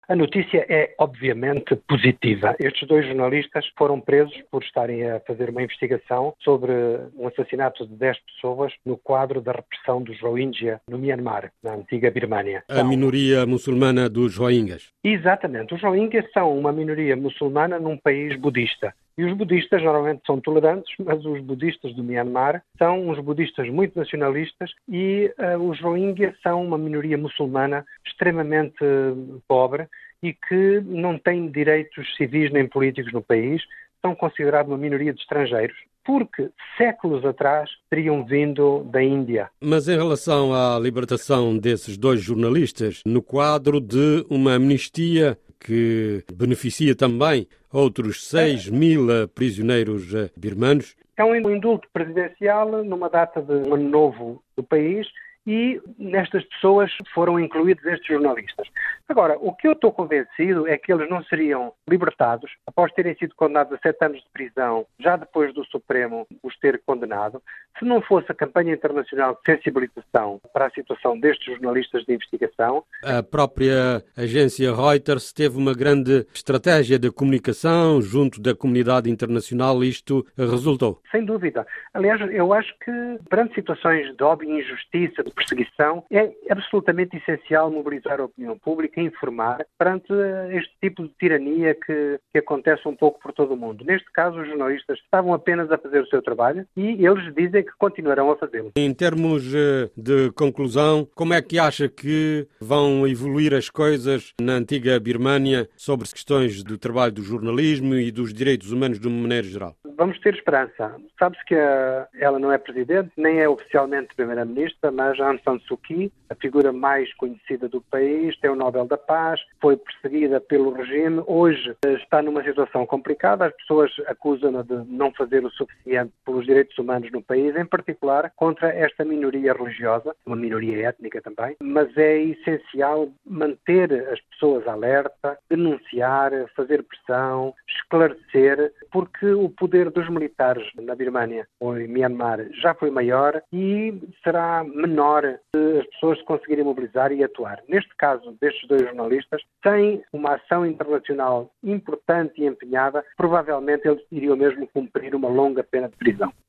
A notícia é, obviamente, positiva. Estes 2 jornalistas foram presos por estarem a fazer uma investigação sobre um assassinato de 10 pessoas no quadro da repressão dos Rohingya no Myanmar, na antiga Birmânia. A minoria muçulmana dos Rohingyas. Exatamente. Os Rohingyas são uma minoria muçulmana num país budista. E os budistas normalmente são tolerantes, mas os budistas do Myanmar são uns budistas muito nacionalistas e os Rohingya são uma minoria muçulmana extremamente pobre e que não tem direitos civis nem políticos no país, são considerados uma minoria de estrangeiros, porque séculos atrás teriam vindo da Índia. Mas em relação à libertação desses 2 jornalistas, no quadro de uma amnistia que beneficia também outros 6.000 prisioneiros birmanos. É um indulto presidencial numa data de um ano novo do país e nestas pessoas foram incluídos estes jornalistas. Agora, o que eu estou convencido é que eles não seriam libertados após terem sido condenados a 7 anos de prisão, já depois do Supremo os ter condenado, se não fosse a campanha internacional de sensibilização para a situação destes jornalistas de investigação. A própria agência Reuters teve uma grande estratégia de comunicação junto da comunidade internacional e isto resultou. Sem dúvida. Aliás, eu acho que perante situações de óbvia injustiça, de perseguição, é absolutamente essencial mobilizar a opinião pública e informar perante este tipo de tirania que acontece um pouco por todo o mundo. Neste caso, os jornalistas estavam apenas a fazer o seu trabalho e eles dizem que continuarão a fazê-lo. Em termos de conclusão, como é que acha que vão evoluir as coisas na antiga Birmânia sobre questões do trabalho do jornalismo e dos direitos humanos de uma maneira geral? Vamos ter esperança. Sabe-se que ela não é presidente, nem é oficialmente primeira-ministra, mas Aung San Suu Kyi, a figura mais conhecida do país, tem o Nobel da Paz, foi perseguida pelo regime, hoje está numa situação complicada, as pessoas acusam-na de não fazer o suficiente pelos direitos humanos no país, em particular contra esta minoria religiosa, uma minoria étnica também, mas é essencial manter as pessoas alerta, denunciar, fazer pressão, esclarecer, porque o poder dos militares na Birmânia ou em Myanmar já foi maior e será menor se as pessoas se conseguirem mobilizar e atuar. Neste caso destes 2 jornalistas, sem uma ação internacional importante e empenhada, provavelmente eles iriam mesmo cumprir uma longa pena de prisão.